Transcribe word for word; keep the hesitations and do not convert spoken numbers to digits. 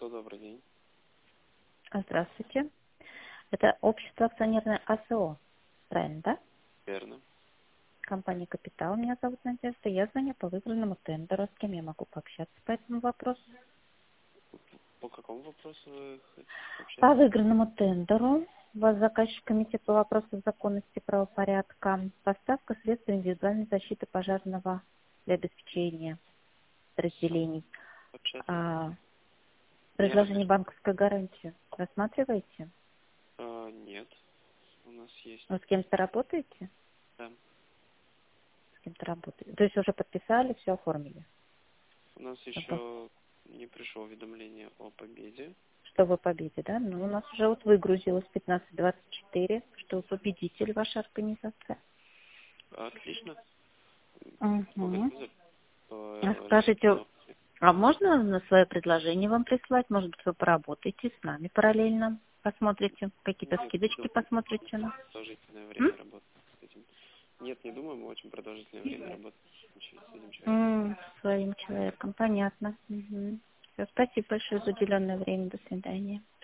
Алло, добрый день. Здравствуйте. Это общество акционерное АСО, правильно, да? Верно. Компания «Капитал». Меня зовут Надежда. Я звоню по выигранному тендеру. С кем я могу пообщаться по этому вопросу? По какому вопросу вы хотите По общаться? выигранному тендеру. У вас заказчик комитет по вопросу законности и правопорядка. Поставка средств индивидуальной защиты пожарного для обеспечения Сам подразделений. общаться? А, Не предложение разрешено. банковской гарантии рассматриваете? А, нет, у нас есть. Вы с кем-то работаете? Да. С кем-то работаете. То есть уже подписали, все оформили? У нас еще не пришло уведомление о победе. Что вы победе, да? Ну, у нас уже вот выгрузилось пятнадцать двадцать четыре, что победитель ваша организация. Отлично. Угу. Благодарю за А положительные скажите, новости. а можно на свое предложение вам прислать? Может быть, вы поработаете с нами параллельно? Посмотрите, какие-то Нет, не скидочки думаю, посмотрите на. продолжительное время М? работать с этим. Нет, не думаю, мы очень продолжительное время работаем с этим человеком. М, с своим человеком, понятно. Угу. Все, спасибо большое за уделенное время. До свидания.